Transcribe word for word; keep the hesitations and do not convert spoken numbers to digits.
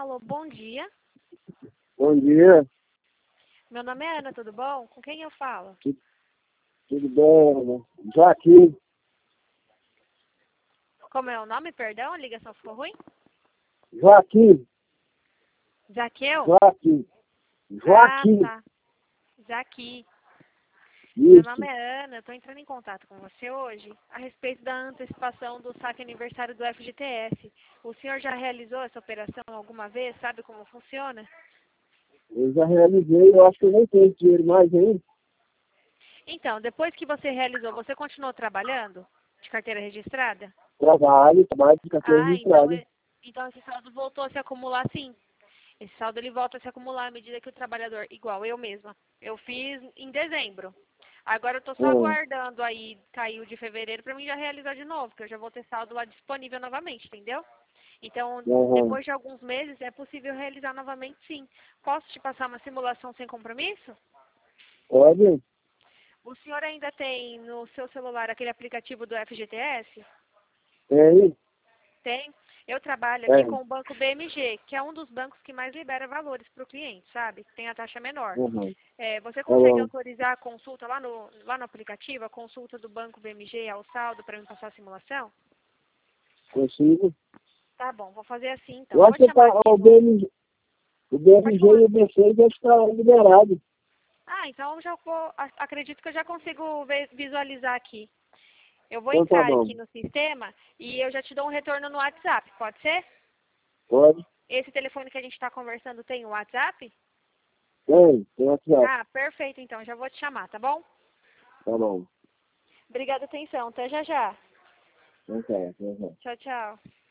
Alô, bom dia. Bom dia, Meu nome é Ana, tudo bom? Com quem eu falo? tudo bem? Joaquim, Como é o nome, perdão? A ligação ficou ruim? Joaquim, Zaqueu? Joaquim, Ah, Joaquim, tá. Zaqui. Meu nome isso. é Ana, estou entrando em contato com você hoje a respeito da antecipação do saque aniversário do F G T S. O senhor já realizou essa operação alguma vez? Sabe como funciona? Eu já realizei, eu acho que eu nem tenho dinheiro mais ainda. Então, depois que você realizou, você continuou trabalhando de carteira registrada? Trabalho, trabalho de carteira Ah, então, registrada. e- então esse saldo voltou a se acumular sim. Esse saldo ele volta a se acumular à medida que o trabalhador, igual eu mesma, eu fiz em dezembro. Agora eu estou só Hum, aguardando aí cair o de fevereiro para mim já realizar de novo, que eu já vou ter saldo lá disponível novamente, entendeu? Então, uhum. depois de alguns meses é possível realizar novamente sim. Posso te passar uma simulação sem compromisso? Pode? O senhor ainda tem no seu celular aquele aplicativo do F G T S? Tem? Tem. Eu trabalho aqui Tem. com o banco B M G, que é um dos bancos que mais libera valores para o cliente, sabe? Tem a taxa menor. Uhum. É, você Tá consegue bom. autorizar a consulta lá no, lá no aplicativo, a consulta do banco B M G ao saldo para me passar a simulação? Consigo? Tá bom, vou fazer assim então. Eu Eu acho vou te que tá, chamar aqui o no... B M G, o Pode B M G falar. e o B seis já está liberado. Ah, então eu já vou... a- Acredito que eu já consigo ver- visualizar aqui. Eu vou Então tá entrar bom. aqui no sistema e eu já te dou um retorno no WhatsApp, pode ser? Pode? Esse telefone que a gente está conversando tem o WhatsApp? Tem, tem WhatsApp. Ah, perfeito então, já vou te chamar, tá bom? Tá bom. Obrigada, atenção. Até já já. Então tá, tá, tá. Tchau, tchau.